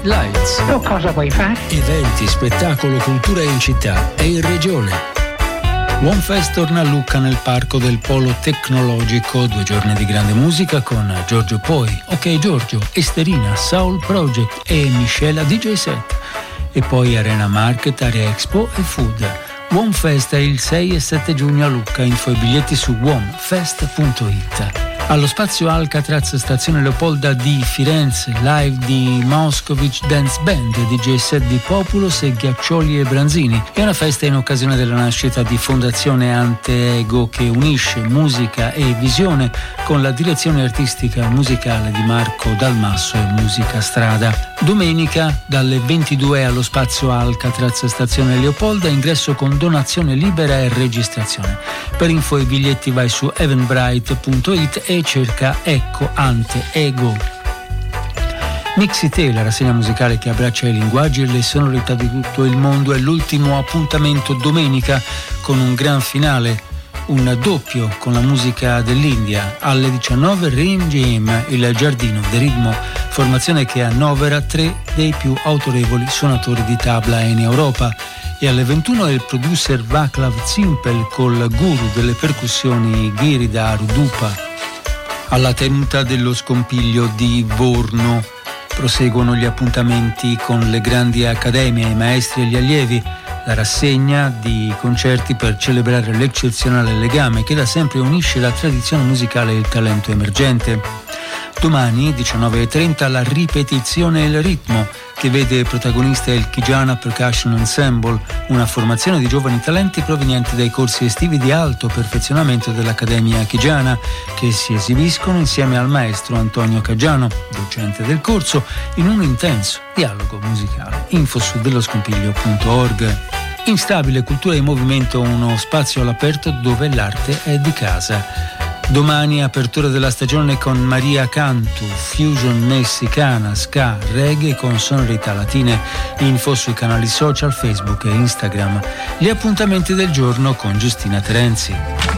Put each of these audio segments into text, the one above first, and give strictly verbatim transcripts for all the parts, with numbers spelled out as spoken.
Lights. Tu cosa vuoi fare? Eventi, spettacolo, cultura in città e in regione. OneFest torna a Lucca nel parco del Polo Tecnologico, due giorni di grande musica con Giorgio Poi, Ok Giorgio, Esterina, Soul Project e Michela D J set. E poi Arena Market, Area Expo e Food. OneFest è il sei e sette giugno a Lucca, info e biglietti su womfest punto it. Allo spazio Alcatraz Stazione Leopolda di Firenze, live di Moscovic Dance Band, D J set di Populos e Ghiaccioli e Branzini. È una festa in occasione della nascita di Fondazione Ante Ego che unisce musica e visione con la direzione artistica musicale di Marco Dalmasso e Musica Strada. Domenica dalle ventidue allo spazio Alcatraz Stazione Leopolda, ingresso con donazione libera e registrazione. Per info e biglietti vai su eventbrite punto it e cerca Ecco Ante Ego. Mixite, la rassegna musicale che abbraccia i linguaggi e le sonorità di tutto il mondo, è l'ultimo appuntamento domenica con un gran finale, un doppio con la musica dell'India. Alle diciannove Rim Jam, il Giardino del Ritmo, formazione che annovera tre dei più autorevoli suonatori di tabla in Europa. E alle ventuno il producer Vaclav Zimpel col guru delle percussioni Girida Rudupa. Alla tenuta dello Scompiglio di Vorno proseguono gli appuntamenti con le grandi accademie, i maestri e gli allievi, la rassegna di concerti per celebrare l'eccezionale legame che da sempre unisce la tradizione musicale e il talento emergente. Domani, diciannove e trenta, la ripetizione Il Ritmo, che vede protagonista il Kijana Percussion Ensemble, una formazione di giovani talenti provenienti dai corsi estivi di alto perfezionamento dell'Accademia Kijana, che si esibiscono insieme al maestro Antonio Caggiano, docente del corso, in un intenso dialogo musicale. Info su delloscompiglio punto org. Instabile, cultura e movimento, uno spazio all'aperto dove l'arte è di casa. Domani apertura della stagione con Maria Cantu, fusion messicana, ska, reggae con sonorità latine. Info sui canali social Facebook e Instagram. Gli appuntamenti del giorno con Giustina Terenzi.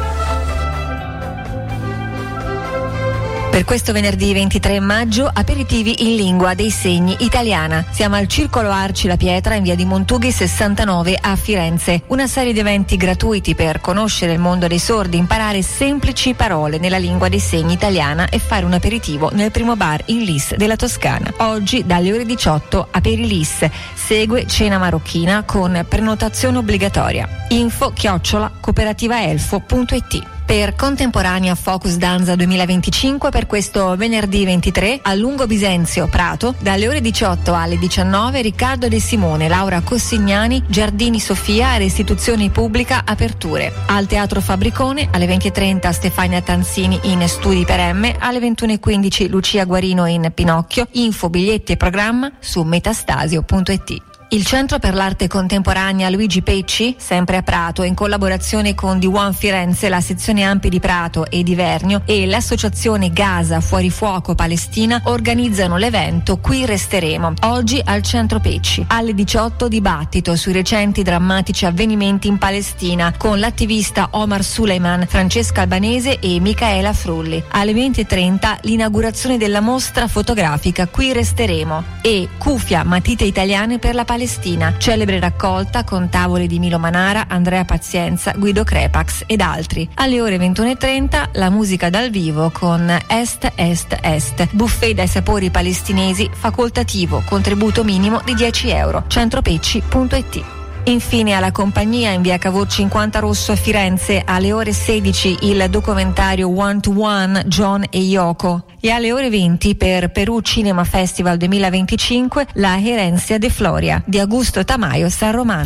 Per questo venerdì ventitré maggio, aperitivi in lingua dei segni italiana. Siamo al Circolo Arci La Pietra in via di Montughi sessantanove a Firenze. Una serie di eventi gratuiti per conoscere il mondo dei sordi, imparare semplici parole nella lingua dei segni italiana e fare un aperitivo nel primo bar in Lis della Toscana. Oggi dalle ore diciotto Aperilis. Segue cena marocchina con prenotazione obbligatoria. Info chiocciola cooperativaelfo punto it. Per Contemporanea Focus Danza duemilaventicinque, per questo venerdì ventitré a Lungo Bisenzio Prato, dalle ore diciotto alle diciannove Riccardo De Simone, Laura Cossignani, Giardini Sofia, Restituzioni Pubblica, aperture. Al Teatro Fabbricone alle venti e trenta Stefania Tanzini in Studi per M, alle ventuno e quindici Lucia Guarino in Pinocchio. Info, biglietti e programma su metastasio punto it. Il Centro per l'Arte Contemporanea Luigi Pecci, sempre a Prato, in collaborazione con The One Firenze, la sezione Ampi di Prato e di Vernio e l'associazione Gaza Fuori Fuoco Palestina, organizzano l'evento Qui Resteremo. Oggi al Centro Pecci. Alle diciotto dibattito sui recenti drammatici avvenimenti in Palestina con l'attivista Omar Suleiman, Francesca Albanese e Micaela Frulli. Alle venti e trenta l'inaugurazione della mostra fotografica Qui Resteremo e Cufia Matite Italiane per la Palestina. Palestina, celebre raccolta con tavole di Milo Manara, Andrea Pazienza, Guido Crepax ed altri. Alle ore ventuno e trenta la musica dal vivo con Est Est Est, buffet dai sapori palestinesi, facoltativo, contributo minimo di dieci euro, centropecci punto it. Infine alla compagnia in via Cavour cinquanta Rosso a Firenze alle ore sedici il documentario One to One John e Yoko e alle ore venti per Perù Cinema Festival duemilaventicinque la Herencia de Floria di Augusto Tamayo San Román.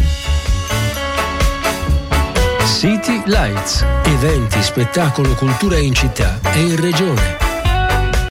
City Lights, eventi, spettacolo, cultura in città e in regione.